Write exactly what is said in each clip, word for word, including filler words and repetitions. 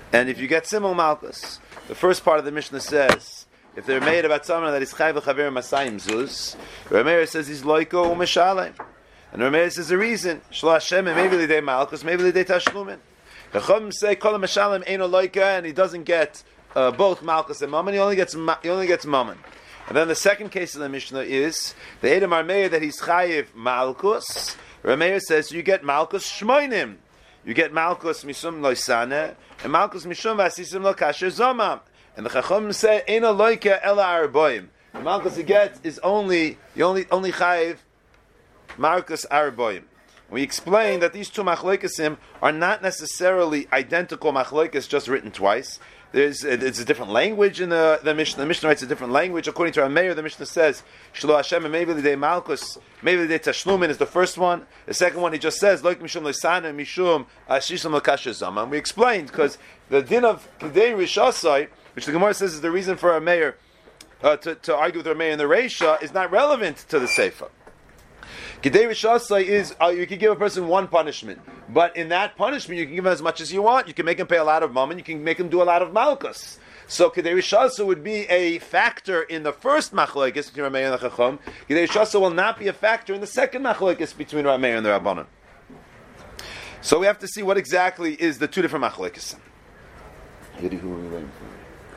And if you get Simul Malkus, the first part of the Mishnah says, if they're made about someone that is Chayv L'Chaver Masayim Zuz, Rameir says he's Loiko U'Meshalem. And Rameir says the reason, Shlo Hashem, maybe L'Dei Malkus, maybe L'Dei Tashlumin. The Chum say, Kol Meshalem Eino Loika, and he doesn't get uh, both Malkus and Mammon, he only gets he only gets Mammon. And then the second case of the Mishnah is, the Edom Rameir that he's Chayiv Malkus, Rameir says, you get Malkus Shmoinim. You get Malkus Mishum Loisane, and Malkus Mishum Vasisim Lo Kasher Zomam. And the Chacham say, Eina Loika Ela Arboim. The Malkus you get is only, you only, only Chayiv Malkus Arboim. We explain that these two Machloikesim are not necessarily identical Machloikes just written twice. There's it's a different language in the, the Mishnah. The Mishnah writes a different language. According to Rameir, the Mishnah says, Shlo Hashem and maybe L'Dei Malkus, maybe L'Dei Tashlumin is the first one. The second one, he just says, Loik Mishum L'Sana Mishum Ashishim L'Kasher Zama. And we explained, because the din of Kedei Rishasai, which the Gemara says is the reason for Rameir uh, to, to argue with Rameir in the Reisha, is not relevant to the Seifa. Kedei Rishasai is, uh, you can give a person one punishment, but in that punishment you can give him as much as you want. You can make him pay a lot of mammon, you can make him do a lot of malchus. So Kedei Rishasai would be a factor in the first machlokes between Rameir and the Chacham. Kedei Rishasai will not be a factor in the second machlokes between Rameir and the Rabbanan. So we have to see what exactly is the two different machlokes. Who are we waiting for?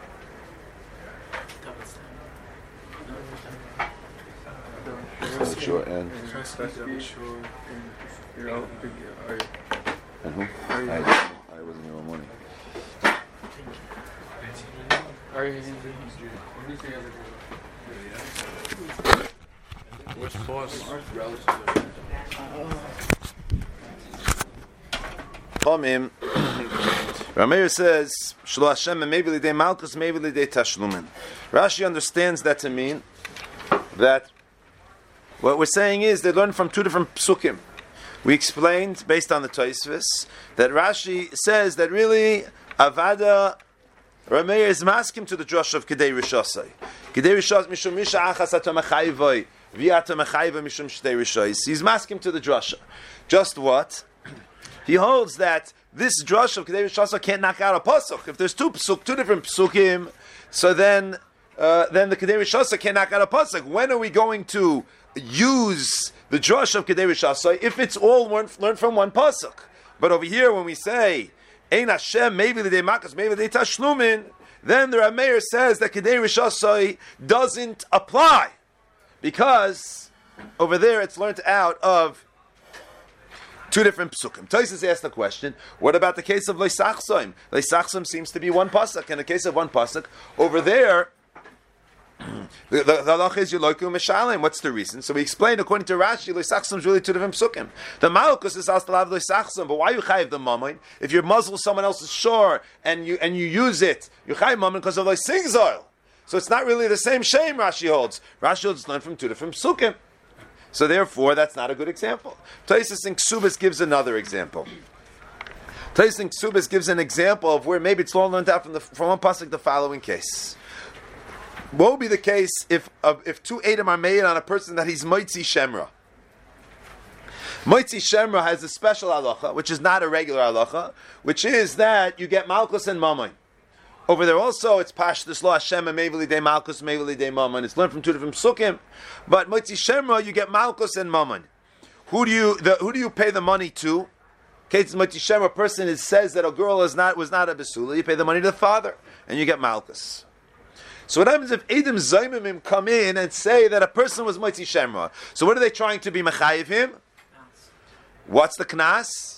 Sure, and and who? I, I wasn't here all morning. What's boss? Chomim. Rameir says, Shlo Hashem and maybe L'Dei Malkus, maybe L'Dei Tashlumin. Rashi understands that to mean that what we're saying is they learn from two different psukim. We explained, based on the Tosfos, that Rashi says that really Avada Rameir is masking to the drush of Kedei Rishasai. Kedei Rishasai mishum risha achas ato mechayvoi v'ato mechayvoi mishum shtei rishais. He's masking to the drasha. Just what? He holds that this drush of Kedei Rishasai can't knock out a pasuk. If there's two psuk, two different psukim, so then uh, then the Kedei Rishasai can't knock out a pasuk. When are we going to use the drush of Kedei Rishasai if it's all learned, learned from one pasuk? But over here, when we say Ein Hashem, maybe L'Dei Malkus, maybe L'Dei Tashlumin, then the Rameir says that Kedei Rishasai doesn't apply because over there it's learned out of two different psukim. Tosfos asked the question: what about the case of Leisachsoim? Leisachsoim seems to be one pasuk. In the case of one pasuk, over there, the halach is Yoloku Meshalim. What's the reason? So we explained, according to Rashi, Leisachsoim is really two different psukim. The Malkus is also Lav Leisachsoim, but why you chayiv the mammon? If you're muzzle someone else's shore and you and you use it, you chayiv mammon because of Leising's oil. So it's not really the same shame. Rashi holds. Rashi holds learned from two different psukim. So therefore, that's not a good example. Tosfos in Ksubas gives another example. Tosfos in Ksubas gives an example of where maybe it's all learned out from the from one pasuk. The following case: what would be the case if uh, if two Edom are made on a person that he's Moitzi Shemra? Moitzi Shemra has a special halacha, which is not a regular halacha, which is that you get Malkus and Mammon. Over there also, it's Pashtus Lo Hashem and Meveli De Malkus, Meveli De Mammon. It's learned from two different psukim. But Moitzi Shemra, you get Malkus and Mammon. Who do you the, who do you pay the money to? Case Moitzi Shemra, a person is, says that a girl is not was not a Besula, you pay the money to the father, and you get Malkus. So what happens if Edom Zaymimim come in and say that a person was Moitzi Shemra? So what are they trying to be Mechayiv him? What's the Knas?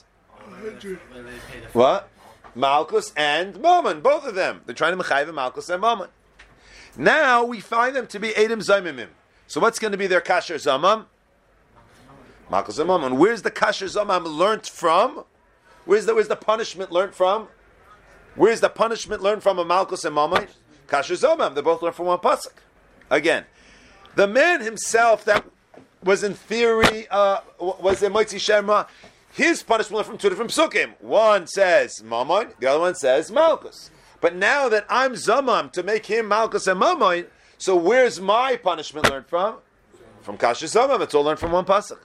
What? Malkus and Mammon, both of them. They're trying to mechayiv Malkus and Mammon. Now we find them to be Edom Zaymimim. So what's going to be their kasher zamam? Malkus and Mammon. Where's the kasher zamam learnt from? Where's the where's the punishment learnt from? Where's the punishment learned from a Malkus and Mammon? Kasher zamam. They both learned from one pasuk. Again, the man himself that was in theory uh, was a Moitzi Shemra. His punishment from two different psukim. One says Mammon, the other one says Malkus. But now that I'm Zamam to make him Malkus and Mammon, so where's my punishment learned from? From Kasher Zamam. It's all learned from one pasuk.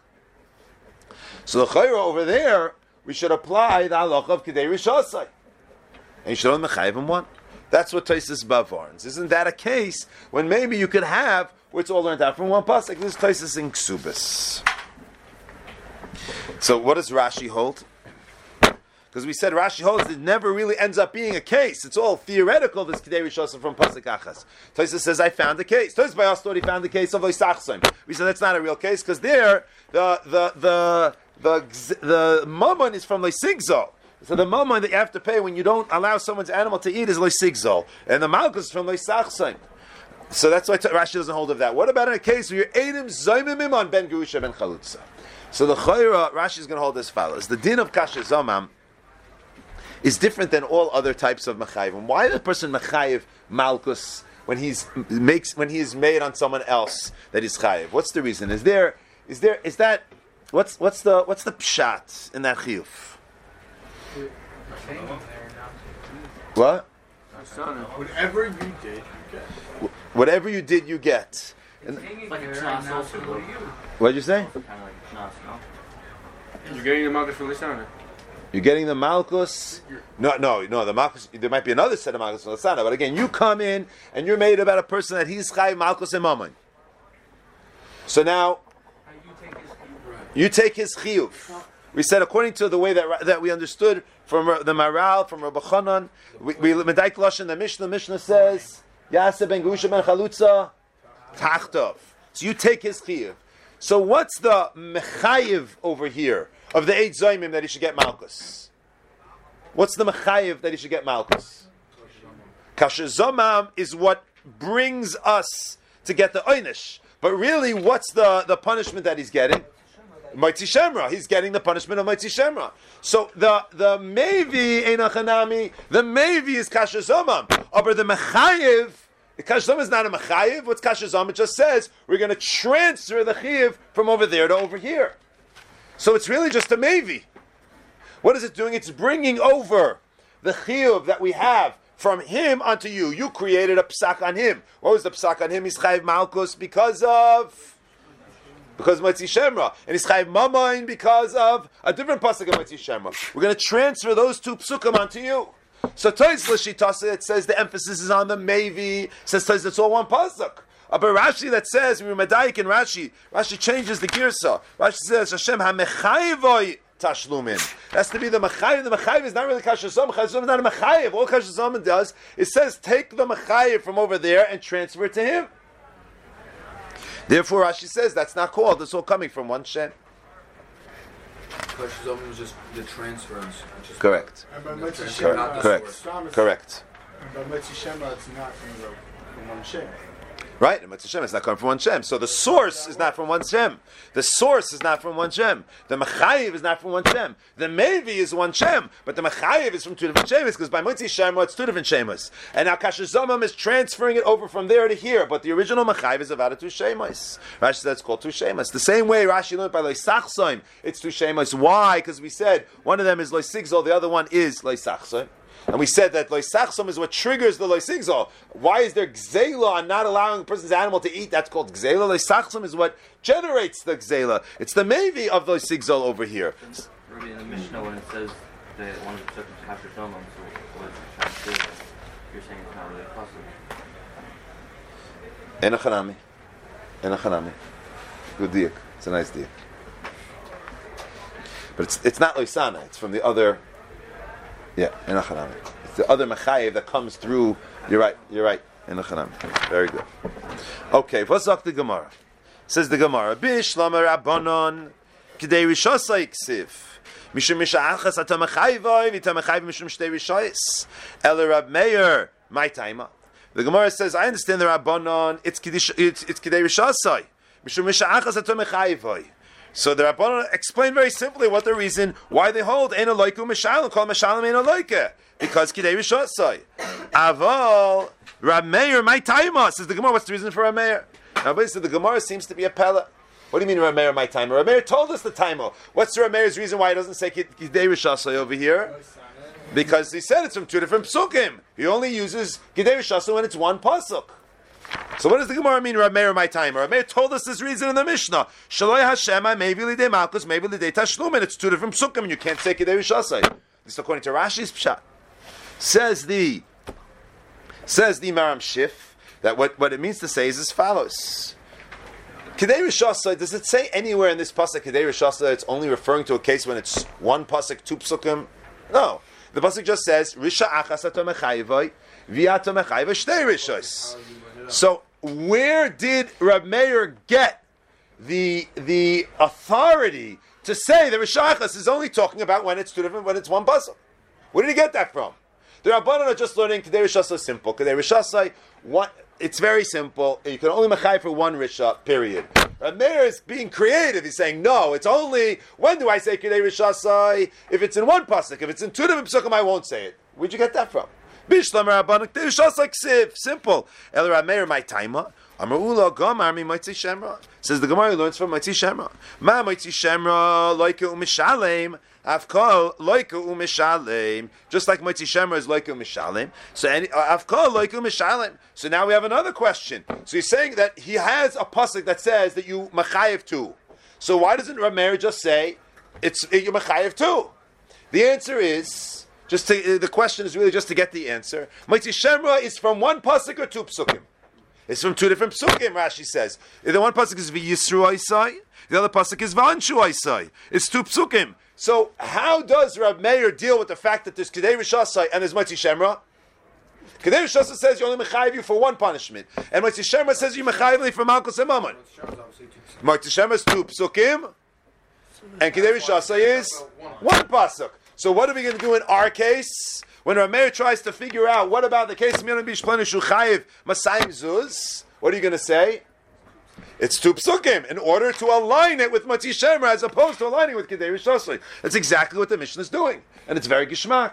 So the Chayra over there, we should apply the halacha of Kedei Rishasai. and you should only mechayiv him one. That's what Tosfos Bav warns. Isn't that a case when maybe you could have where it's all learned out from one pasuk? This is Tosfos in Ksubis. So what does Rashi hold? Because we said Rashi holds it never really ends up being a case. It's all theoretical, this Kedei Rishosim from Pasuk Achas. Tosfos says, I found the case. Tosfos by us thought he found the case of Loisachsoim. We said that's not a real case, because there, the the the the the mammon is from Loisigzol. So the mammon that you have to pay when you don't allow someone's animal to eat is Loisigzol. And the malchus is from Loisachsoim. So that's why Rashi doesn't hold of that. What about in a case where you're Eidim Zoimimim on Ben Gerusha Ben Chalutza? So the Chayra, Rashi is going to hold as follows. The din of Kasher Zomam is different than all other types of mechayiv. And why does a person mechayiv malchus when he's makes when he is made on someone else that is chayiv? What's the reason? Is there is there is that what's what's the what's the pshat in that chiyuv? What? Whatever you did, you get. Whatever you did, you get. And like a chance. what did you say? Kind of like a chance, no? You're getting the malchus from Lisana. You're getting the malchus. No, no, no. The malchus. There might be another set of malchus from Lasana, but again, you come in and you're made about a person that he's chayiv malchus and mammon. So now you take his chiyuv. We said according to the way that that we understood from the Maral, from Rabbi Chanan, we medayik lashon the Mishnah. The Mishnah says Yaseh ben Gerusha ben Chalutza tachtov. So you take his chiyuv. So what's the mechayiv over here of the eight zoymim that he should get malchus? What's the mechayiv that he should get malchus? Kasher zomam is what brings us to get the oynish. But really, what's the, the punishment that he's getting? Moitzi Shemra. He's getting the punishment of Moitzi Shemra. So the the Mevi Einachanami, the Mevi is Kasher zomam. But the mechayiv, Kasher zomam is not a mechayiv. What's Kasher zomam? It just says we're going to transfer the chiyiv from over there to over here. So it's really just a Mevi. What is it doing? It's bringing over the chiyuv that we have from him onto you. You created a psak on him. What was the psak on him? He's chayiv malchus because of because of Moitzi Shemra, and he's chayiv mamayin because of a different pasuk of Moitzi Shemra. We're going to transfer those two psukim onto you. So Tosfos Shitasa, it says the emphasis is on the Mevi. Says Tosfos it's all one pasuk. But Rashi that says, we were Medayik in Rashi, Rashi changes the girsa. Rashi says, Hashem ha-mechayivoi tashlumin. That's to be the mechayiv. The mechayiv is not really Kasher zomam. Kasher zomam is not a mechayiv. All Kasher zomam does, it says, take the mechayiv from over there and transfer it to him. Therefore, Rashi says, that's not called. It's all coming from one Shem. Kasher zomam is just the transference. Just Correct. And by Moitzi Correct. Shemra, Correct. Correct. And by Moitzi Shemra, it's not from, the, from one Shem. Right, and Mitzvah Shem is not coming from one Shem. So the source is not from one Shem. The source is not from one Shem. The Mechayiv is not from one Shem. The Mevi is one Shem, but the Mechayiv is from two different Shemas, because by Moitzi Shemra it's two different Shemas. And now Kasher zomam is transferring it over from there to here, but the original Mechayiv is about two Shemas. Rashi says it's called two Shemas. The same way Rashi learned by Loisachsoim, it's two Shemas. Why? Because we said one of them is Loisigzol, the other one is Loisachsoim. And we said that loisachsom is what triggers the loisigzol. Why is there gzela on not allowing a person's animal to eat? That's called gzela. Loisachsom is what generates the gzela. It's the mevi of loisigzol over here. Rabbi, in the Mishnah, when it says that one of the circumstances after zomam, so what is it trying to do? You're saying it's not really possible. Enochanami. Enochanami. Good diak. It's a nice diak. But it's it's not loisana. It's from the other. Yeah, enochanami. It's the other mechayev that comes through. You're right. You're right. Enochanami. Very good. Okay. What's up the Gemara? Says the Gemara. Bishlama rabbanon k'dei rishosai ksiv. Mishum misha'achas ata mechayvoi v'ita mechayv mishum shtei rishayis. Ele Rab Meir my taima. The Gemara says, I understand the rabbanon. It's k'dei it's it's k'dei rishosai. Mishum misha'achas ata mechayvoi. So the Rabbanon explained very simply what the reason why they hold Ein Eloiku Mishalem, called Mishalem Ein Eloike, because Kidei Rishosai. Aval Rab Meir my taima says the Gemara. What's the reason for Rab Meir? Now, basically, the Gemara seems to be a pella. What do you mean Rab Meir my taima? Rab Meir told us the taima. What's Rab Meir's reason why he doesn't say Kidei Rishosai over here? Because he said it's from two different psukim. He only uses Kidei Rishosai when it's one pasuk. So what does the Gemara mean, Rab Meir my time? Rab Meir told us this reason in the Mishnah. Shaloi Hashem, maybe lidei malchus, maybe lidei tashlumin. It's two different psukim, and you can't say Kidei Rishosai. This is according to Rashi's pshat. Says the says the Maram Shif that what, what it means to say is as follows. Kedei Rishasa, does it say anywhere in this pasuk Kedei Rishasa that it's only referring to a case when it's one pasuk, two psukim? No. The pasuk just says Risha achas ato mechayvoi v'ato mechayvoi shtei rishos. So where did Rab Meir get the the authority to say that Risha achas is only talking about when it's two different, when it's one pasuk? Where did he get that from? The Rabbanan are just learning Kedei Rishasa is simple. Kedei Rishasa, one, it's very simple. You can only mechay for one Risha, period. Rab Meir is being creative. He's saying, no, it's only, when do I say Kedei Rishasa? If it's in one pasuk. If it's in two different pasukim, I won't say it. Where'd you get that from? Bishlam Rabbanan, Kedei Rishasa ksiv. Simple. El Rab Meir, my taima. Amar Ula Gomar mi Moitzi Shemra. Says the Gemara learns from Moitzi Shemra. Ma Moitzi Shemra loike u'mishalem. Avkol loike u'mishalem. Just like Moitzi Shemra is loike u'mishalem. So Avkol loike u'mishalem. So now we have another question. So he's saying that he has a pasuk that says that you machayev too. So why doesn't Rab Meir just say it's you machayev too? The answer is just to, the question is really just to get the answer. Moitzi Shemra is from one pasuk or two psukim. It's from two different psukim, Rashi says. The one pasuk is v'yisru Isai, the other pasuk is v'anshu Isai. It's two psukim. So how does Rab Meir deal with the fact that there's Kedei Rishasai and there's Moitzi Shemra? Kedei Rishasai says you only mechayiv you for one punishment, and Moitzi Shemra says you mechayiv for Malkus and Mammon. Moitzi Shemra is two psukim, and Kedei Rishasai is one pasuk. So what are we going to do in our case? When Rab Meir tries to figure out what about the case of Milan Bishplanu Shuchayiv Masayim Zuz, what are you going to say? It's two psukim in order to align it with Moitzi Shemra as opposed to aligning with Kedei Rishasai. That's exactly what the Mishnah is doing, and it's very gishmak.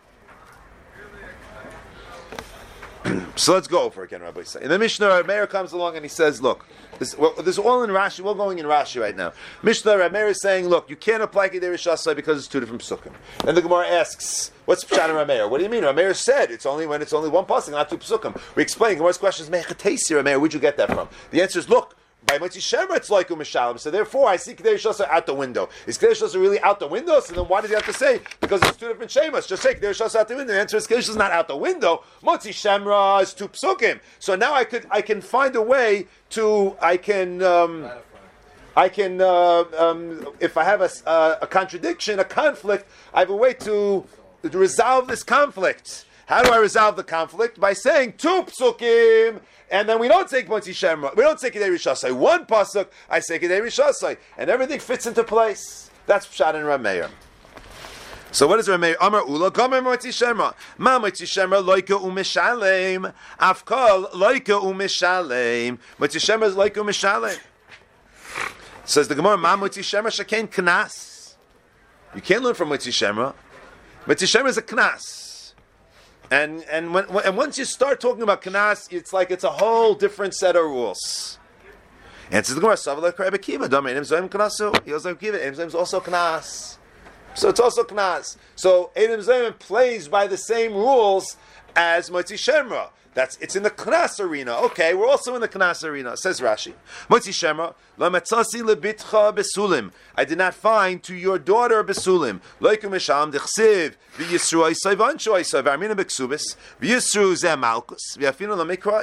So let's go over again, Rabbi Say. In the Mishnah, Rab Meir comes along and he says, "Look, this, well, this is all in Rashi. We're going in Rashi right now." Mishnah, Rab Meir is saying, "Look, you can't apply Kedei Rishasai because it's two different psukim." And the Gemara asks, "What's Pshat in Rab Meir? What do you mean?" Rab Meir said it's only when it's only one pasuk, not two psukim. We explain. Gemara's question is, "Mechatesi, Rab Meir, where'd you get that from?" The answer is, "Look, by Moitzi Shemra it's like u'mishalem, so therefore I see Kedei Rishasai out the window. Is Kedei Rishasai really out the window? So then why does he have to say? Because it's two different shemas. Just say Kedei Rishasai out the window. The answer is Kedei Rishasai is not out the window. Moitzi Shemra is two psukim. So now I could I can find a way to I can um, I can uh, um, if I have a, uh, a contradiction, a conflict, I have a way to, to resolve this conflict. How do I resolve the conflict? By saying two psukim. And then we don't take Moitzi Shemra. We don't take Kedei Rishasai. One pasuk, I say Kedei Rishasai, and everything fits into place. That's Pshat in Rab Meir. So what is Rab Meir? Amar Ula Gomer Moitzi Shemra. Ma Moitzi Shemra loika u'mishalem. Afkol loika u'mishalem. Moitzi Shemra is loika u'mishalem. Says the Gemara, Ma Moitzi Shemra shakein knas. You can't learn from Moitzi Shemra. Moitzi Shemra is a knas. And and when, and once you start talking about kanas, it's like it's a whole different set of rules. Answers the Gemara, Savalek Rabbi Kiva, Dami Eidim Zoyim Kanasu. He also Kiva. Eidim Zoyim is also kanas. So it's also kanas. So Eidim Zoyim plays by the same rules as Moitzi Shemra. That's it's in the Knas arena. Okay, we're also in the Knas arena. Says Rashi. Moitzi Shemra, Lo metzasi lebitcha besulim. I did not find to your daughter besulim. Loikum misham dechsiv v'yisru aisay v'anshu aisay v'armina b'ksubis v'yisru zeh malkus v'yafinu l'mikrai.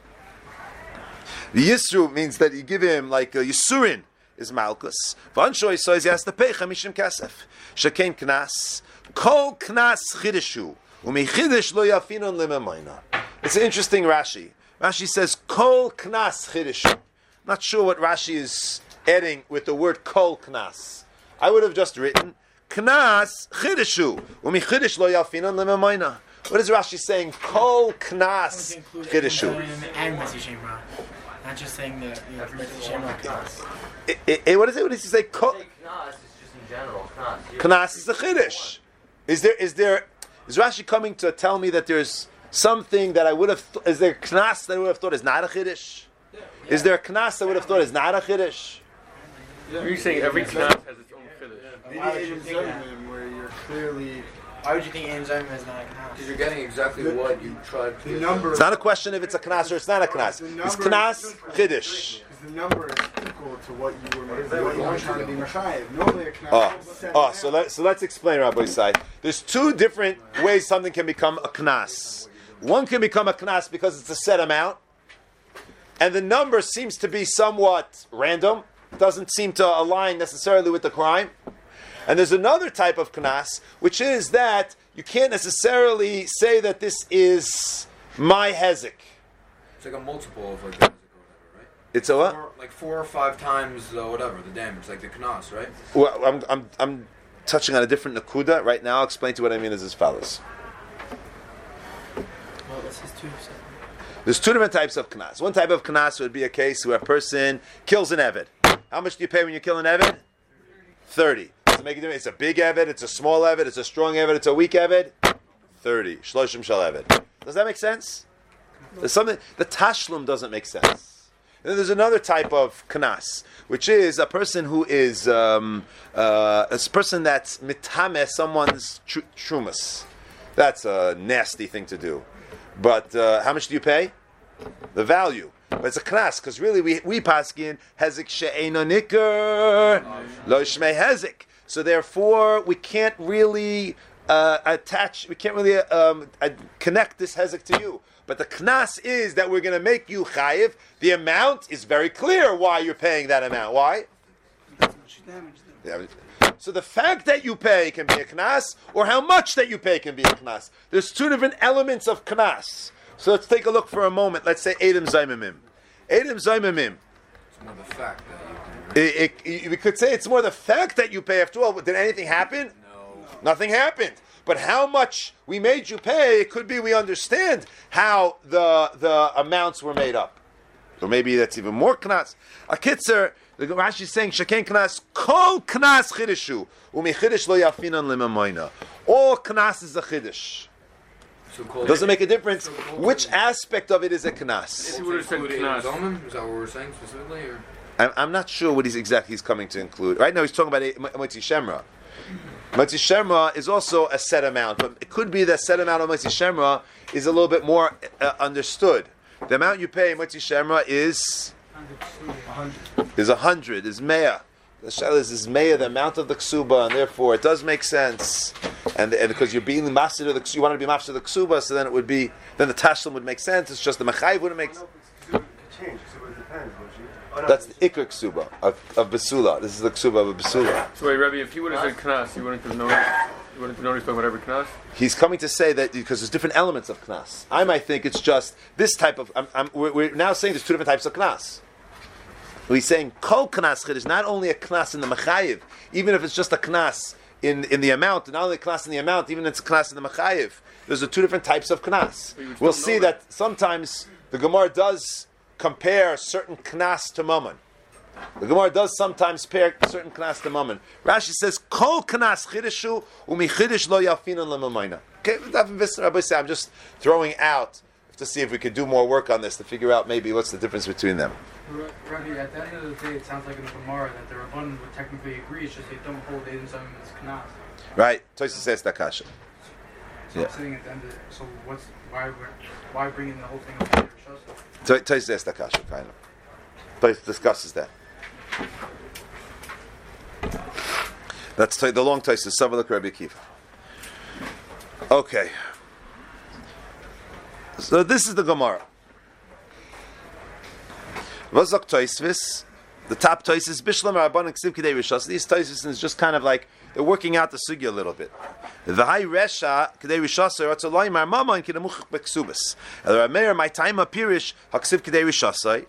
V'yisru means that you give him like a yisurin is malkus. V'anshu aisay is he has to pay chamishim kasef. Shekein knas kol knas chideshu u'mechidesh lo yafinu l'memayna. It's an interesting Rashi. Rashi says, Kol Knas Chideshu. Not sure what Rashi is adding with the word Kol Knas. I would have just written, Knas Chideshu. Umi Chidesh lo yalfinan lememayna. What is Rashi saying? Kol Knas Chideshu. And Moitzi Shemra. Not just saying the Moitzi Shemra Knas. What is it? What does he say? Kol Knas is just in general. Knas. Knas is the Chidesh. Is there, is there, is Rashi coming to tell me that there's something that I would have, th- is there a knas that I would have thought is not a chiddush? Yeah. Yeah. Is there a knas that I would have thought is not a chiddush? Yeah. Are you saying every knas has its own chiddush? Maybe Eidim Zoyim, where you're clearly... Why would you think Eidim Zoyim is not a knas? Because you're getting exactly the, what you tried to the number. It's not a question if it's a knas or it's not a knas. It's knas, chiddush. The number is equal to what you were, what you were trying to be Mashiach. Normally a knas... Oh, oh so, let, so let's explain, Rabbi Isai. there's two different ways something can become a knas. One can become a knas because it's a set amount, and the number seems to be somewhat random, doesn't seem to align necessarily with the crime. And there's another type of knas, which is that you can't necessarily say that this is my hezek. It's like a multiple of like the hezek or whatever, right? It's a what? Four, like four or five times uh, whatever the damage, like the knas, right? Well, I'm, I'm, I'm touching on a different nakuda right now. I'll explain to you what I mean as as follows. Well, this is two separate. There's two different types of knas. One type of knas would be a case where a person kills an eved. How much do you pay when you kill an eved? Thirty. Does it make a difference? It's a big eved, it's a small eved, it's a strong eved, it's a weak eved. Thirty. Shloshim shel eved. Does that make sense? There's something. The tashlum doesn't make sense. And then there's another type of knas, which is a person who is um, uh, a person that's mitameh someone's tr- trumas. That's a nasty thing to do. But uh, how much do you pay? The value. But it's a knas, because really we we paskin hezek she'eino nikar lo shmei hezek. So therefore we can't really uh, attach, we can't really um, uh, connect this hezek to you. But the knas is that we're going to make you chayiv. The amount is very clear why you're paying that amount. Why? That's much damage. Then. Yeah. So the fact that you pay can be a knas, or how much that you pay can be a knas. There's two different elements of knas. So let's take a look for a moment. Let's say Edom Zaimimim. Edom Zaimimim. It's more the fact that you It, it, it, we could say it's more the fact that you pay. After all, did anything happen? No. Nothing happened. But how much we made you pay, it could be we understand how the the amounts were made up. So maybe that's even more knas. A kitzer, the Rashi is saying, Sheken knas, kol knas chidishu, umi chidish lo yafinan limamoina. All knas is a chidish. So called Doesn't make a difference which aspect of it is a knas. He would have said knas. Zomim? Is that what we're saying specifically? Or? I'm, I'm not sure what he's exactly he's coming to include. Right now he's talking about Motzi Shemra. Motzi Shemra is also a set amount, but it could be that set amount of Motzi Shemra is a little bit more uh, understood. The amount you pay Motzi Shemra is is a hundred, is mea. The shell is is mea, the amount of the ksuba, and therefore it does make sense. And, and because you're being the master of the ksuba, you want to be master of the ksuba, so then it would be then the tashlum would make sense. It's just the mechayiv wouldn't make sense. That's the ikr ksuba of, of Basula. This is the ksuba of a Basula. So wait, Rebbe, if he would have said knas, you wouldn't have noticed. You wouldn't have noticed talking about every knas. He's coming to say that because there's different elements of knas. I might think it's just this type of. I'm, I'm, we're, we're now saying there's two different types of knas. He's saying kol knas chid is not only a knas in the mechayiv, even if it's just a knas in, in the amount, not only a knas in the amount, even if it's a knas in the mechayiv. There's a two different types of knas. We'll see that. that sometimes the Gemara does compare certain knas to mammon. The Gemara does sometimes pair certain knas to mammon. Rashi says, "Kol knas chidishu umi chidish lo yafinan lemamayna." Okay, I'm just throwing out to see if we could do more work on this to figure out maybe what's the difference between them. Rabbi, at the end of the day, it sounds like in the Gemara that the Rabban would technically agree. It's just they don't hold Edom Zaimim as knas. Right? Tosis says that kasha. So Yeah. I'm sitting at the end of it. So what's why why bring in the whole thing of Peter Shasa? Tosis says that kasha. Kind of. Tosis discusses that. That's the long Tosis. Savalak Rabbi Akiva. Okay. So this is the Gemara. Vazak Toisvis, the top Toisvis, Bishlam Rabban Ksiv Kidei Rishas. These Toisvis is just kind of like they're working out the sugya a little bit. The high Resha Kidei Rishas Ratzalai Mar Mama and Kidamuch Beksubis. The Rameir my time apirish Haksiv Kidei Rishasai.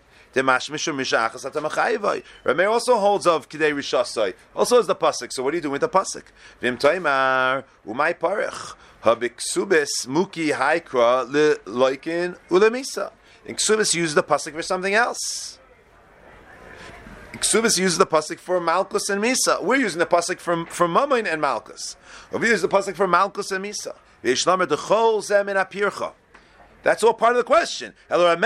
Rameir also holds of Kidei Rishasai. Also has the pasuk. So what do you do with the pasuk? Vim Taimar Umay Parich Habiksubis Muki Haikra Le Loikin Ulemisa. And Ksubis uses the pasuk for something else. Ksubis uses the pasuk for Malkus and Misa. We're using the pasuk for, for Mamain and Malkus. We use the pasuk for Malkus and Misa. That's all part of the question. Why?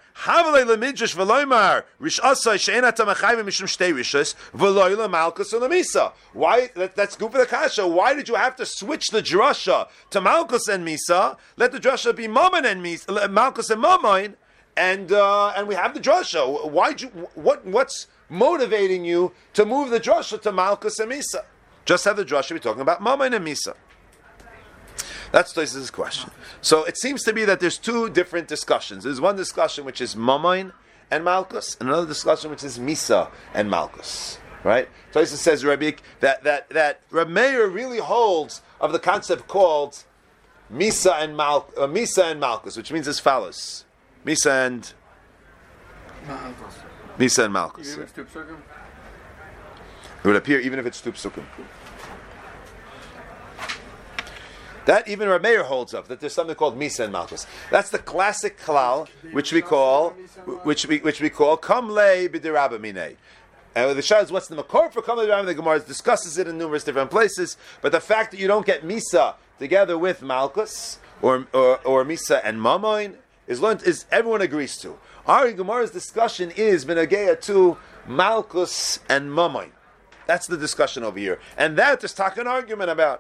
That, that's good for the kasha. Why did you have to switch the drasha to Malkus and Misa? Let the drasha be Mammon and Misa, Malkus and Mammon, and uh, and we have the drasha. Why? You, what? What's motivating you to move the drasha to Malkus and Misa? Just have the drasha be talking about Mammon and Misa. That's Tosfos' question. So it seems to be that there's two different discussions. There's one discussion which is Mamain and Malkus, and another discussion which is Misa and Malkus. Right? Tosfos says Rabbi that that that Reb Meir really holds of the concept called Misa and Mal uh, Misa and Malkus, which means as follows: Misa and Misa and Malkus. Even if it's two psukim? It would appear even if it's two psukim. That even Reb Meir holds of, that there's something called Misa and Malkus. That's the classic klal, which we call, which we which we call Kam Le B'Dirabba Minei. And the Shah is what's the makor for Kam Le B'Dirabba? The Gemara discusses it in numerous different places. But the fact that you don't get Misa together with Malkus or or, or Misa and Mamoin is learned is everyone agrees to. Our Gemara's discussion is Benageya to Malkus and Mamoin. That's the discussion over here, and that is talking an argument about.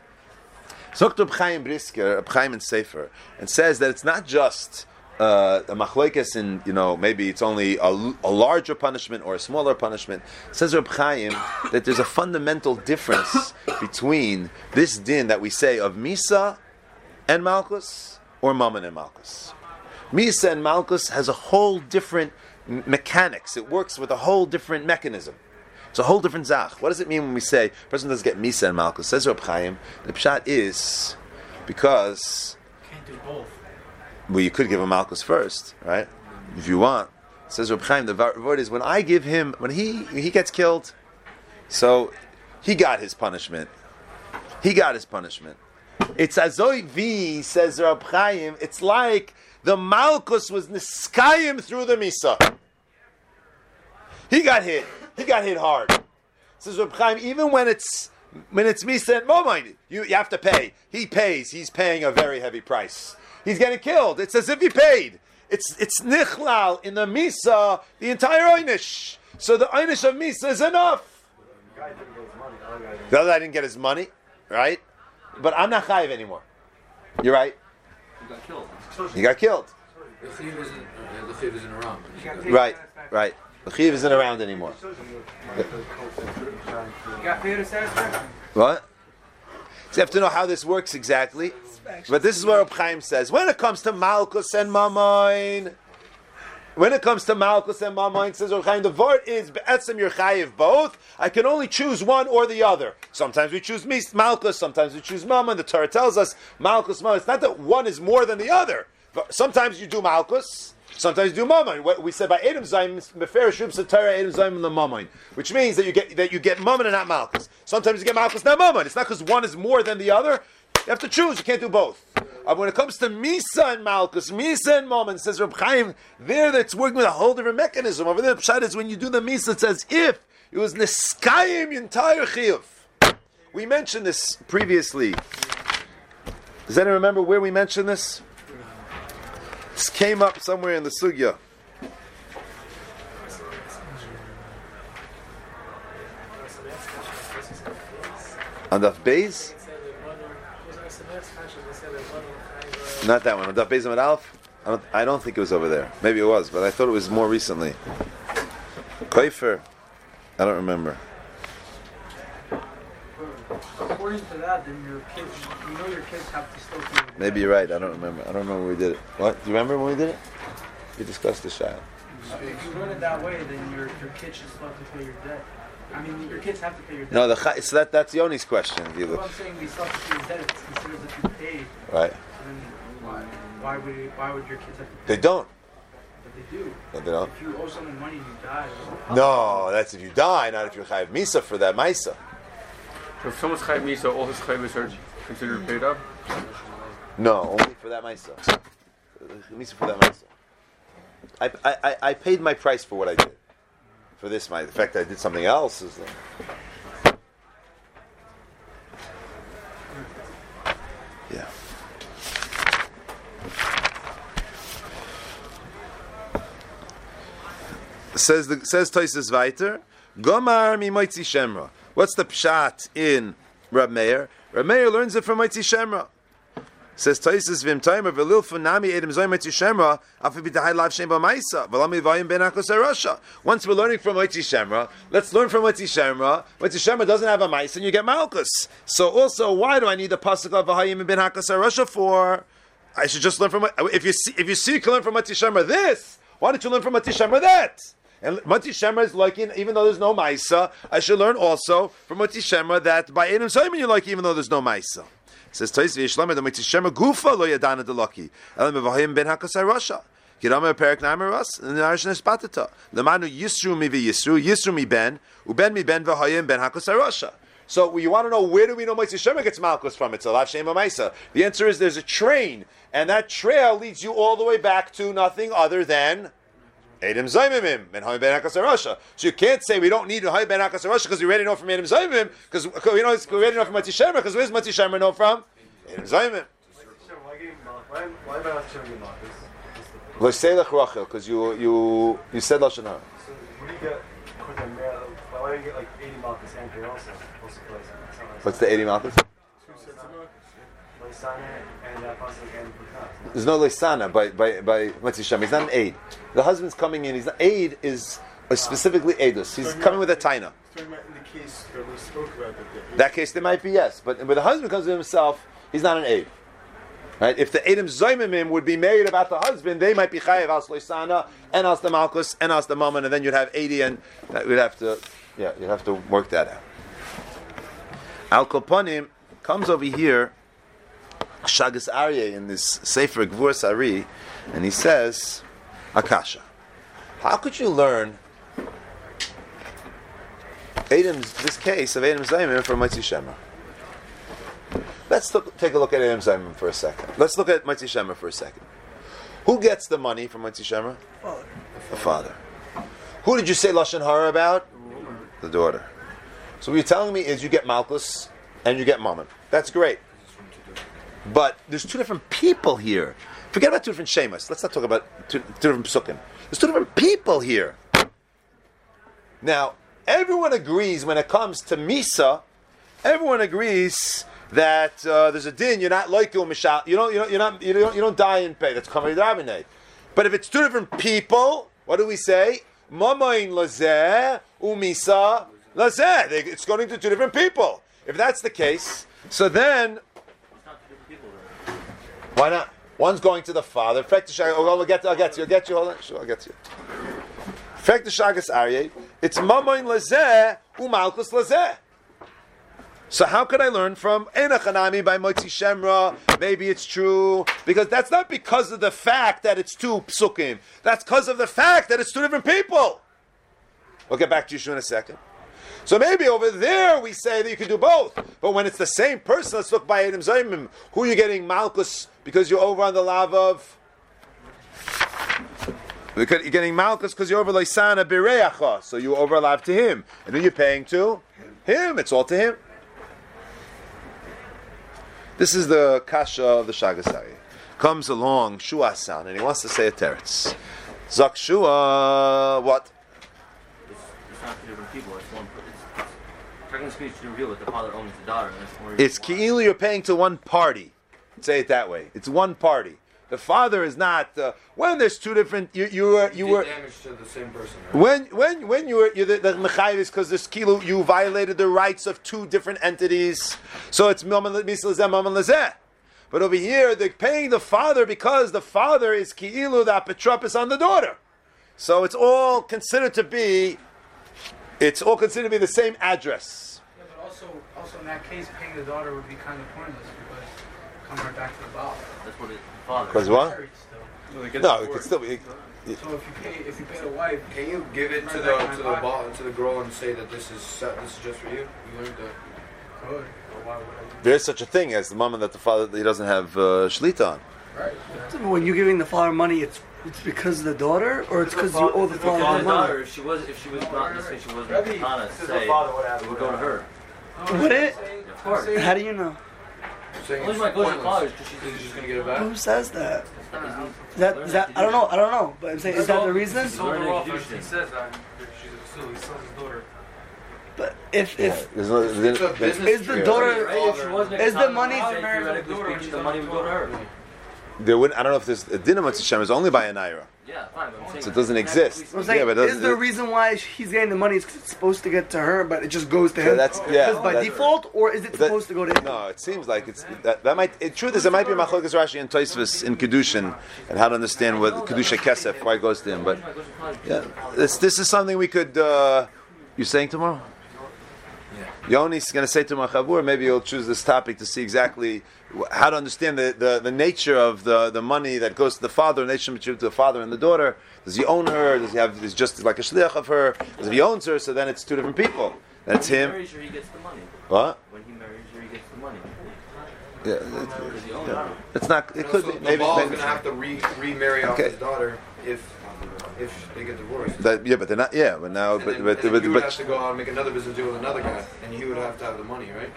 So Reb Chaim Brisker, Reb Chaim in Sefer, and says that it's not just uh, a machlokes in, you know, maybe it's only a, a larger punishment or a smaller punishment. Says Reb Chaim that there's a fundamental difference between this din that we say of Misa and Malkus or Mammon and Malkus. Misa and Malkus has a whole different m- mechanics. It works with a whole different mechanism. It's a whole different zach. What does it mean when we say a person doesn't get Misa and Malkus? Says Reb Chaim, the pshat is because Can't do both. well, you could give him Malkus first, right? If you want. Says Reb Chaim, the word is when I give him, when he he gets killed, so he got his punishment. He got his punishment. It's azoi vi, says Reb Chaim. It's like the Malkus was niskayim through the Misa. He got hit. He got hit hard. Says Reb Chaim, even when it's when it's Misa and Momain, you, you have to pay. He pays. He's paying a very heavy price. He's getting killed. It's as if he paid. It's it's nichlal in the Misa, the entire Einish. So the Einish of Misa is enough. The other guy didn't get his money, right? But I'm not chayiv anymore. You're right. You got killed. He got killed. The chiv isn't, uh, the chiv isn't around. Right, right. The chiv isn't around anymore. You got fair satisfaction. What? So you have to know how this works exactly. But this is what Reb Chaim says. When it comes to Malkus and Mamoin, when it comes to Malkus and Mamoin, says Reb Chaim, the word is Be'etzem you're chayiv both. I can only choose one or the other. Sometimes we choose Malkus, sometimes we choose Mamoin. The Torah tells us Malkus, Mamoin. It's not that one is more than the other. But sometimes you do Malkus. Sometimes you do Mammon. What we said by Edom Zayim, Mefer Shub Satara Edom Zayim and the Mammon, which means that you get that you get Mammon and not Malkus. Sometimes you get Malkus, not Mammon. It's not because one is more than the other. You have to choose. You can't do both. Uh, when it comes to Misa and Malkus, Misa and Mammon, says Reb Chaim, there that's working with a whole different mechanism. Over there, the pshat is when you do the Misa, it says if it was Neskayim your entire Chiyuv. We mentioned this previously. Does anyone remember where we mentioned this? This came up somewhere in the sugya. On Daf Beis? Not that one. On Daf Beis Amud Aleph? I don't, I don't think it was over there. Maybe it was, but I thought it was more recently. Koifer? I don't remember. According to that, then your kids, you know your kids have to still pay. Maybe you're right. I don't remember. I don't remember when we did it. What? Do you remember when we did it? We discussed the shayla. If you run it that way, then your your kids should still have to pay your debt. I mean, your kids have to pay your debt. No, the cha- so that that's Yoni's question. If you What look. I'm saying, we still have to pay your debt. It's considered that you paid. Right. Then why, why would why would your kids have to pay? They don't. But they do. No, they don't. If you owe someone money and you die. No, that's if you die, not if you're chayiv misa for that misa. So if someone's chayiv misa, all his chayivas are considered paid up? No, only for that misa. Misa for that misa. I, I, I, I paid my price for what I did. For this, my the fact that I did something else is. Uh, yeah. Says the says Tosfos weiter. Gomar mi moitzi shemra. What's the pshat in Reb Meir? Reb Meir learns it from moitzi shemra. Says Taisus v'im timer v'lil funami edem zoy Motzi Shemra afi b'tahai lav shem b'maisa v'lami v'ayim ben akos harasha. Once we're learning from Motzi Shemra, let's learn from Motzi Shemra. Motzi Shemra doesn't have a maisa, and you get malchus. So also, why do I need the pasuk of v'hayim ben akos harasha for? I should just learn from. If you see, if you see, you can learn from Motzi Shemra this. Why don't you learn from Motzi Shemra that? And Motzi Shemra is like, in, even though there's no maisa, I should learn also from Motzi Shemra that by edem zoy you like, even though there's no maisa. Says Toys v'yishlamed the Motzi Shemra gufa lo yadana delaki elam v'hayim ben hakasai rasha kirama perik naimeras and the Arishnes patata lemanu yisru mi v'yisru yisru mi ben uben mi ben v'hayim ben hakasai rasha. So you want to know, where do we know Motzi Shemra gets malchus from? It's a lav shema maisa. The answer is there's a train, and that trail leads you all the way back to nothing other than Edem Zaymimim and Hayim Ben Hakas Harasha. So you can't say we don't need Hayim Ben Hakas Harasha because we already know from Edem Zaymimim, because we know we already know from Motzi Shemra, because where's Motzi Shemra know from? Edem Zaymimim. Why about Shemra Malchus? V'seilach Rachel, because you you you said lashon hara. So what do you get? Why do you get like eighty Malchus and also? What's the eighty malchus? Two sets of Malchus. Leisana and uh, pasuk and Bukat. There's no leisana by by by Motzi Shemra. He's not an aid. The husband's coming in. He's not, aid is uh, specifically aidus. He's coming with a taina. In the case that we spoke about that. That case there might be yes, but when the husband comes to himself, he's not an aid. Right? If the Edem Zoymimim would be married about the husband, they might be chayev as loisana and as the malchus and as the mammon, and then you'd have eighty, and that we'd have to, yeah, you'd have to work that out. Al Koponim comes over here, Shagas Aryeh in this Sefer Gvur Sari, and he says, Akasha, how could you learn Edem's, this case of Edem Zoymimim from Motzi Shemra? Let's look, take a look at Edem Zoymimim for a second. Let's look at Motzi Shemra for a second. Who gets the money from Motzi Shemra? Father. The father. Who did you say lashon hara about? The daughter. So what you're telling me is you get malchus and you get mammon. That's great. But there's two different people here. Forget about two different shemas. Let's not talk about two, two different psukim. There's two different people here. Now, everyone agrees when it comes to Misa, everyone agrees that uh, there's a din. You're not like you, Mishal. You don't. You don't. You're not. You don't. You don't die in pay. That's Kamei Rabinei. But if it's two different people, what do we say? Mamayin lazeh umisa lazeh. It's going to two different people. If that's the case, so then why not? One's going to the father. Oh, I'll get. To, I'll get to you. I'll get you. Hold on. Sure, I'll get to you. Fact the Shagas Aryeh. It's mamayin lazeh umalchus lazeh. So how could I learn from Enachanami by Motzi Shemra? Maybe it's true, because that's not because of the fact that it's two psukim. That's because of the fact that it's two different people. We'll get back to you in a second. So maybe over there we say that you can do both. But when it's the same person, let's look by Edem Zoymimim. Who are you getting malchus because you're over on the lav of? You're getting malchus because you're over Leisana Bireacha. So you're over lav to him. And then you're paying to him. It's all to him. This is the kasha of the Shagasari. Comes along Shua-san, and he wants to say a teretz. Zak Shua, what? It's, it's not two different people. It's one. It's, technically speaking, it's two different people, but the father owns the daughter. And it's ki'ilu, you're paying to one party. Say it that way. It's one party. The father is not. Uh, when there's two different, you you were you, you were damage to the same person. Right? When when when you were you the, the mechayiv is because this kilu you violated the rights of two different entities. So it's mammon mislazeh mammon lazeh. But over here they're paying the father because the father is ki'ilu the apotropos on the daughter. So it's all considered to be. It's all considered to be the same address. Yeah, but also also in that case, paying the daughter would be kind of pointless because come right back to the father. That's what it. Father. Because what? Still. No, it could still be. So if you pay, if you pay the wife, Can you give it to the to the ball, to the girl and say that this is set, this is just for you? You learned that. good. But why would I? There is such a thing as the mama that the father that he doesn't have uh, shlita on. Right. When you're giving the father money, it's it's because of the daughter, or it's because you owe the father Father, the daughter, money. if she was, if she was not, let's say she wasn't Rebbe, Katana, this is say the father would have it would go to her. Would it? Of course. How do you know? Saying Only it's my goes to pointless. college because she's He's just gonna get it back. Who says that? Isn't- Is that is that? I don't know. I don't know. But I'm saying, is that the reason? Learn Sold her off, Kedushin. he says that she's a facility, he sells his daughter. But if if There's no, It's a business is the trip. daughter Right, if she wasn't is the economic, money- say theoretically speaking, the money would go to her. there wouldn't. I don't know if this a dinner Hashem is only by a naira, Yeah, fine. But I'm saying so it doesn't exist. I was like, Yeah, but it doesn't- is the reason why he's getting the money is 'cause it's supposed to get to her, but it just goes to Yeah, him? that's- yeah, Because by that- default, or is it That- supposed to go to him? No, it seems like it's that, that might. It, truth is, it might be Machlokes Rashi and Tosfos in Kedushin and how to understand what Kedusha Kesef why it goes to him. But yeah, this this is something we could. Uh, you saying tomorrow? Yoni's going to say to Machavur, maybe he'll choose this topic to see exactly wh- how to understand the, the, the nature of the, the money that goes to the father, the nation between the father and the daughter. Does he own her? Does he have? Is just like a shliach of her? Because if he owns her, so then it's two different people. That's When he him. marries her, he gets the money. What? When he marries her, he gets the money. Yeah, it- Because he owns her. it's not. It could So be. the Maybe. ball's maybe gonna have to re remarry off Okay. his daughter if if they get divorced. that, yeah, but they're not. Yeah, but now, And but then, but and but, you would have but, to go out and make another business deal with another guy, and he would have to have the money, right?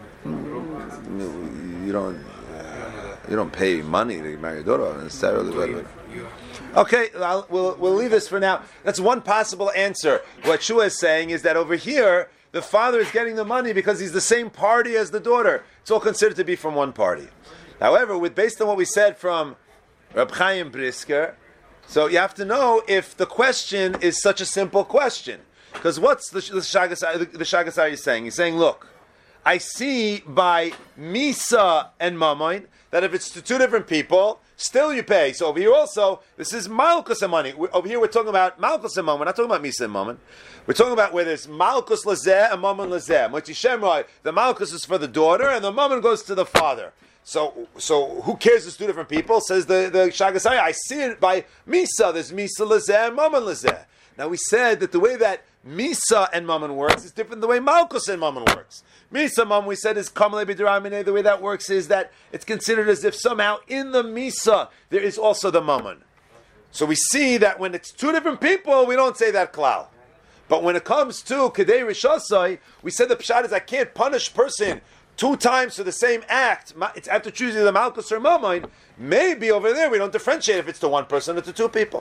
you don't. Uh, you don't pay money to marry your daughter necessarily. So But, you, you, okay, I'll, we'll we'll leave this for now. That's one possible answer. What Shua is saying is that over here, the father is getting the money because he's the same party as the daughter. It's all considered to be from one party. However, with based on what we said from Reb Chaim Brisker, so you have to know if the question is such a simple question. Because what's the, the Shagasai the, the Shagasai is saying? He's saying, look, I see by Misa and Mamoin that if it's to two different people, still you pay. So over here also, this is Malkus and money. We- Over here we're talking about Malkus and Mammon. We're not talking about Misa and Mammon. We're talking about where there's Malkus Lazeh and Mammon Lazeh. Moti Shemroi, the Malkus is for the daughter and the Mammon goes to the father. So, so who cares? It's two different people. Says the the Shagasai. I see it by Misa. There's Misa Lazeh and Mammon Lazeh. Now we said that the way that Misa and Mammon works is different than the way Malkus and Mammon works. Misa Mammon, we said, is Kamalei B'Diramine. The way that works is that it's considered as if somehow in the Misa there is also the Mammon. So we see that when it's two different people, we don't say that klal. But when it comes to Kedei Rishasai, we said the pshat is I can't punish person two times for the same act. It's after choosing the Malkus or Mammon. Maybe over there we don't differentiate if it's to one person or to two people.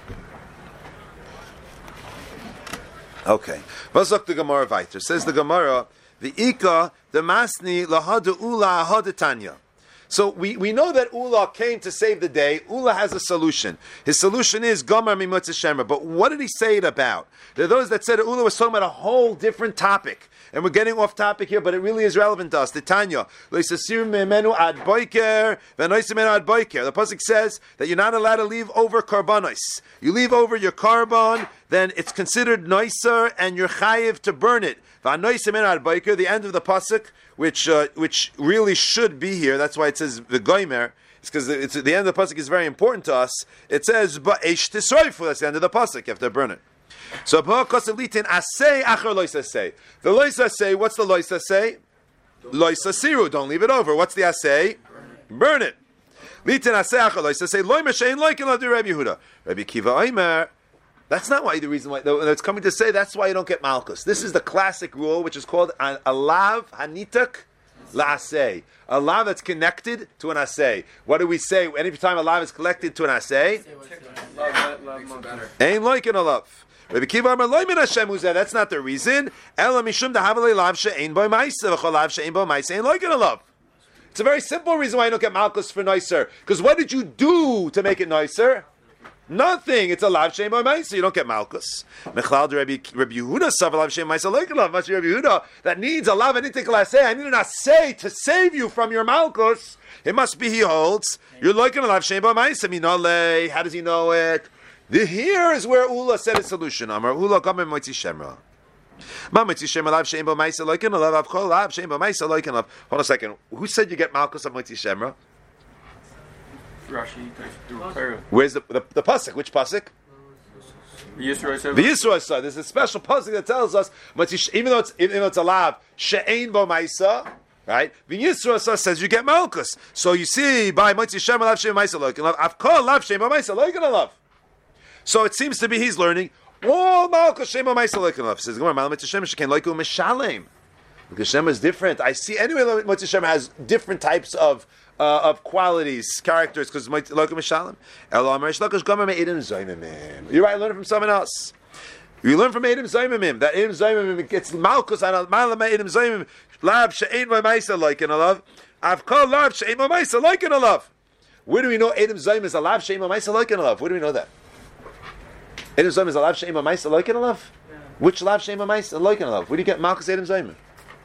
Okay. Let's look the Gemara weiter. Says the Gemara, the Ika, the Masni, Lahada Ula, Hadatanya. So we, we know that Ula came to save the day. Ula has a solution. His solution is Gomer Mimutz Shemra. But what did he say it about? There are those that said that Ula was talking about a whole different topic. And we're getting off topic here, but it really is relevant to us. The Tanya, the pasuk says that you're not allowed to leave over karbanos. You leave over your carbon, then it's considered nicer, and you're chayiv to burn it. The end of the pasuk, which uh, which really should be here. That's why it says the goimer. It's because it's the end of the pasuk is very important to us. It says ba'esh tisroifu. That's the end of the pasuk. You have to burn it. So litin asay achar loisa say. The loisa say. What's the loisa say? Loisa siru. Don't leave it over. What's the asay? Burn it. Litin asay achar loisa say. Loy meshein loikin ladu Rabbi Yehuda. Rabbi Kiva Omer. That's not why the reason why though, it's coming to say that's why you don't get malchus. This is the classic rule, which is called an alav hanitak la'aseh. A lav that's connected to an aseh. What do we say? Any time a lav is connected to an aseh, ain't like an alav. Rabbi Kiva Amar Loy min Hashem Uzeh. That's not the reason. Ela mishum dahavalei lav she'ein bo ma'aseh v'chol lav she'ein bo ma'aseh ain't like an alav. It's a very simple reason why you don't get malchus for nicer. Because what did you do to make it nicer? Nothing. It's a lav shem by ma'isa. You don't get malchus. Mechlal Rabbi Rabbi Yehuda sav lav shem ma'isa like lav. Must be Rabbi Yehuda that needs a lav anitik laseh. I need an aseh to save you from your malchus. It must be he holds. You're like a lav shem by ma'isa. Minale. How does he know it? The, here is where Ula said a solution. Amar Ula kamen moitzi shemra. Ma moitzi shemra lav shem by ma'isa like an lav avkol lav shem by ma'isa like an lav. Hold on a second. Who said you get malchus of moitzi shemra? Rashi, through Where's the the, the pasuk? Which pasuk? The Yisro said. The Yisro said there's a special pasuk that tells us, even though it's even though it's a lav she'ein bo ma'isa, right? The Yisro says you get malchus. So you see, by Motzi Shem lav she'ein ma'isa lo yikin lav, Avkol lav she'ein bo ma'isa lo yikin lav. So it seems to be he's learning all malchus she'ein bo ma'isa lo yikin lav. Says Gemara, Motzi Shem she'ken lo yikin mishalem. Because Shem is different. I see anyway. Motzi Shem has different types of. Uh, of qualities, characters, because you're right, learn it from someone else. You learn from Edom Zaymimim that Edom Zaymimim gets Malkus on Malama Edom Zaymimim Lav She'ein Ma'Maisa like in a love. I've called Lav She'ein Ma'Maisa like in a love. Where do we know Edom Zaymim is a Lav She'ein Ma'Maisa like in a love? Where do we know that? Edom Zaymim is a Lav She'ein Ma'Maisa like in a love? Yeah. Which Lav She'ein Ma'Maisa like in a love? Where do you get Malkus Edom Zaymim?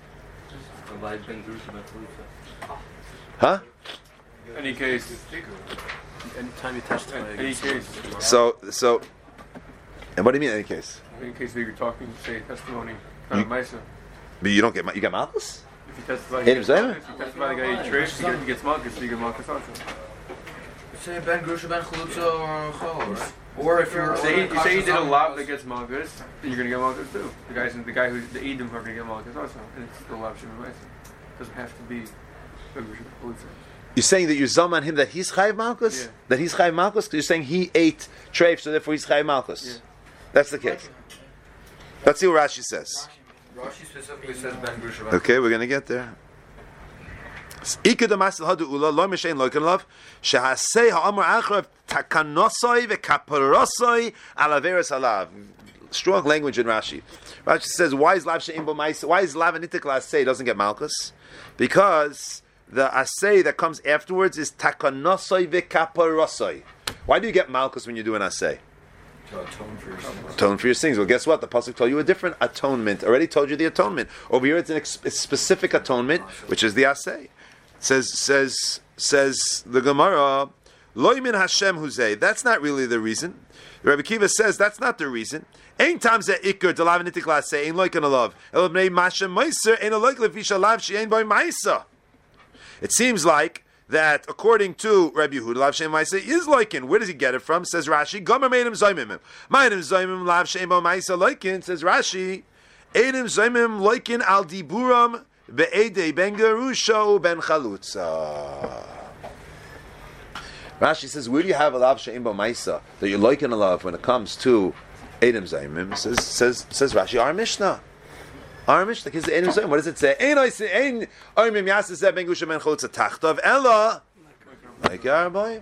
Huh? Any case. Anytime you touch the Any case. So, so, and what do you mean any case? In case we were talking, say testimony, not a Maisa. But you don't get you get Malkus? If you testify, Edom he gets Zaymim? Malkus. If you testify the guy he tricks, he gets, he gets Malkus, so you get Malkus also. Say Ben Grusha, Ben Chalutza, or Chol, right? Or if you're say you say you did a lot that gets Malkus, then you're gonna get Malkus too. The guys, the guy who's the Edom are gonna get Malkus also, and it's still Lav Shema Maisa. Doesn't have to be Ben Grusha, Ben Chalutza. You're saying that you're zom on him that he's chayiv malchus? Yeah. That he's chayiv malchus? Because you're saying he ate treif, so therefore he's chayiv malchus. Yeah. That's the case. Let's see what Rashi says. Rashi specifically says Ben Grusha. Okay, we're going to get there. Ikad amasel hadu ula lo mishein loiken love shehasei ha'amur achrav takanosoi v'kaparosoi alaveres alav. Strong language in Rashi. Rashi says, why is lav she'im bo ma'isa? Why is lav anitik la'asei doesn't get malchus? Because the asay that comes afterwards is takanosoi v'kaparosoi. Why do you get malchus when you do an asay? To atone for your sins. Atone for your sins. Well, guess what? The pasuk told you a different atonement. Already told you the atonement. Over here, it's an ex- a specific atonement, which is the asay. Says says says the Gemara, Lo min Hashem huzei. That's not really the reason. Rabbi Kiva says that's not the reason. Ein tam ze ikar delav nitik lasei ein loiken alav el bnei mashem meiser ein loik lefisha lav she ein boy ma'isa. It seems like that according to Rabbi Yehuda, lav she'em ma'isa is loiken. Where does he get it from? Says Rashi, Gomer me'edim zoymim. Ma'edim zoymim lav she'em bo ma'isa loiken. Says Rashi, edim zoymim loiken al diburam be'edei ben gerusha ben chalutza. Rashi says, where do you have a lav she'em bo ma'isa that you're loiken a lav when it comes to edim zoymim? Says says says Rashi, our Mishnah. Our Mishnah, the Edim Zoyim, what does it say? Ein ois ein oimim yaseh ben gusha ben chalutza tachtav ella like our boy.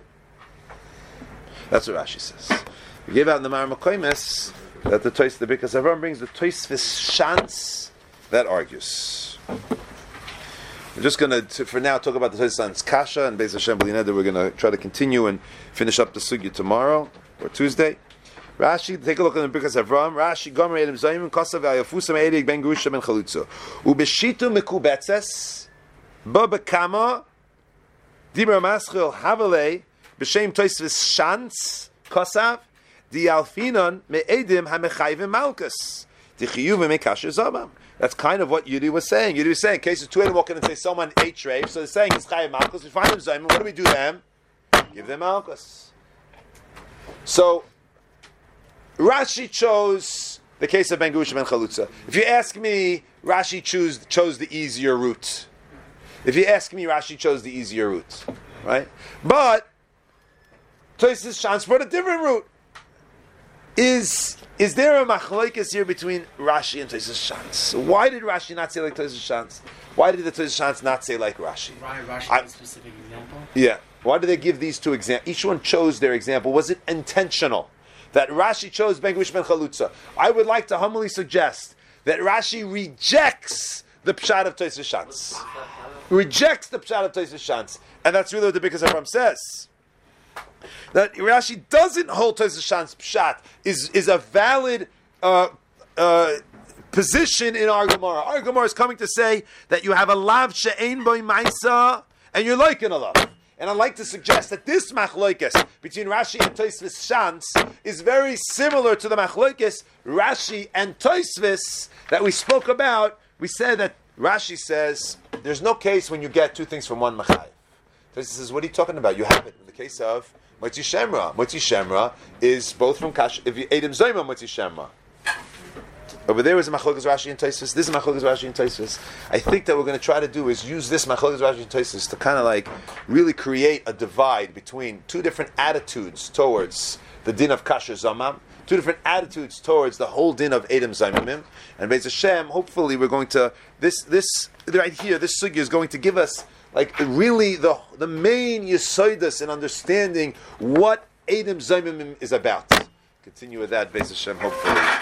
That's what Rashi says. We gave out in the Mar Makoimes that the Toys the Birkas Avram brings the Toys Shans that argues. We're just going to, for now, talk about the Toys Shans Kasha and Beis Hashem B'lineder. We're going to try to continue and finish up the sugya tomorrow or Tuesday. Rashi, take a look at the Birkas Avram. Rashi, Gomer Edim Zoyim, Kosav Ayafusam Eidig Ben Grusha Ben Chalutza. Ubeshitu Mekubetzes, Babakama, Dibra Maschil Havalei, B'Shem Toisvis Shantz, Kosav, Di Alfinon Me'edim HaMechayvim Malkus, Di Chiyuv Me'kasher Zobam. That's kind of what Yudi was saying. Yudi was saying, in case of two Edim walk in and say someone ate treif, so they're saying it's Chayiv Malkus. We find them Zoyim. What do we do to them? Give them Malkus. So, Rashi chose the case of Ben Grusha Ben Chalutza. If you ask me, Rashi choose, chose the easier route. If you ask me, Rashi chose the easier route, right? But Tosfos Shantz for a different route. Is is there a machlokes here between Rashi and Tosfos Shantz? Why did Rashi not say like Tosfos Shantz? Why did the Tosfos Shantz not say like Rashi? Why Rashi I, a specific example? Yeah. Why did they give these two examples? Each one chose their example. Was it intentional that Rashi chose Ben Grusha Ben Chalutza? I would like to humbly suggest that Rashi rejects the pshat of Tosfos Shantz. Rejects the pshat of Tosfos Shantz. And that's really what the Birkas Avram says. That Rashi doesn't hold Tosfos Shantz pshat is, is a valid uh, uh, position in our Gemara. Our Gemara is coming to say that you have a lav she'ein boi ma'isa and you're like in a lav. And I'd like to suggest that this machlokes between Rashi and Tosfos Shantz is very similar to the machlokes Rashi and Tosfos that we spoke about. We said that Rashi says there's no case when you get two things from one machayev. Tosfos says, what are you talking about? You have it in the case of Motzi Shemra. Motzi Shemra is both from Kash. If you Edim Zoyim Motzi Shemra. Over there is a machlokes Rashi and Tosfos. This is machlokes Rashi and Tosfos. I think that we're going to try to do is use this machlokes Rashi and Tosfos to kind of like really create a divide between two different attitudes towards the din of kasher zamam, two different attitudes towards the whole din of Edom Zaymimim. And Beis Hashem, hopefully, we're going to this this right here. This sugya is going to give us like really the the main yesodus in understanding what Edom Zaymimim is about. Continue with that, Beis Hashem, hopefully.